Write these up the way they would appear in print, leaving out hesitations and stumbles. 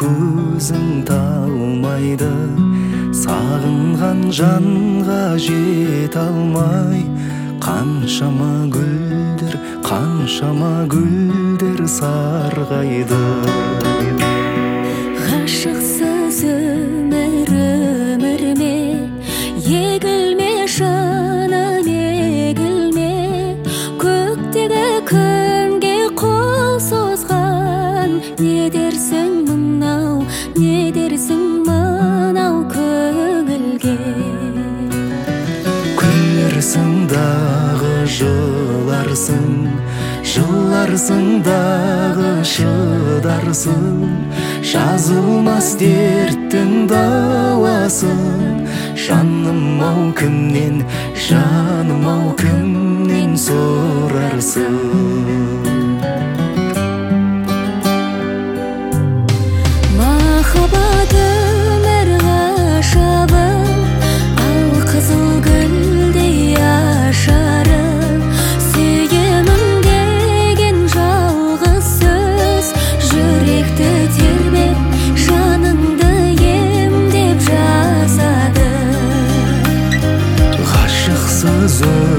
көзің талмайды, сағынған жанға жете алмай. Қаншама гүлдер сарғайды. Ғашықсыз өміріме егілме жаным, егілме. Көктегі күнге қол созған, не дерсің мынау, не дерсің мынау көңілге. Күлерсің дағы жыларсың, жыларсың дағы шыдарсың. Жазылмас дерттің дауасын, жаным-ау кімнен, жаным-ау кімнен сұрарсың. Махаббат өмір ғажабы, ал қызыл гүлдей ашары. Сүйемін деген жалғыз сөз, жүректі тербеп, жаныңды емдеп жазады. Ғашықсыз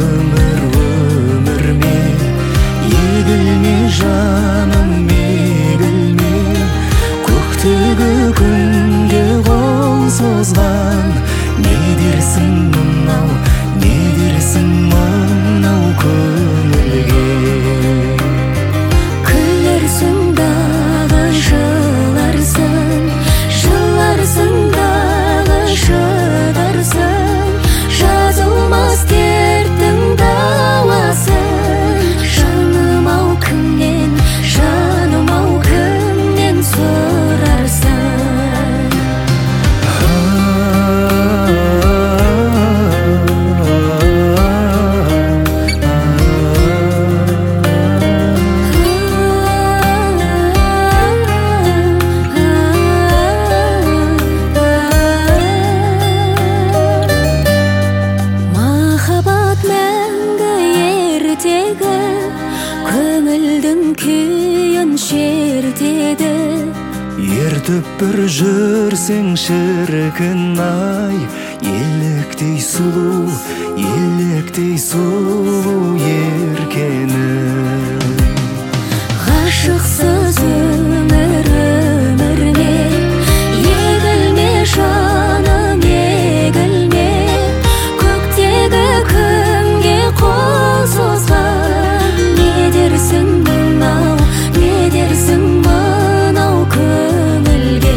өмірме егілме жаным, егілме. Көктегі күнге қол созған, не дерсің мынау, не дерсің мынау көңілге. Күлерсің дағы жыларсың, жыларсың дағы шыдарсың. Жазылмас дерттің дауасын, жаным-ау кімнен, жаным-ау кімнен сұрарсың. Махаббат мәңгі ертегі, көңілдің күйін шертеді. Ертіп бір жүрсең шіркін-ай, еліктей сұлу, еліктей сұлу еркені. Ғашықсыз өміріме егілме жаным, егілме. Көктегі күнге қол созған, не дерсің мынау, не дерсің мынау көңілге.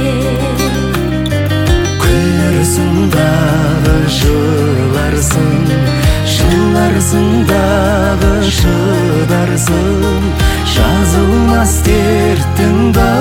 Күлерсің дағы жыларсың, жыларсың дағы шыдарсың. Жазылмас дерттің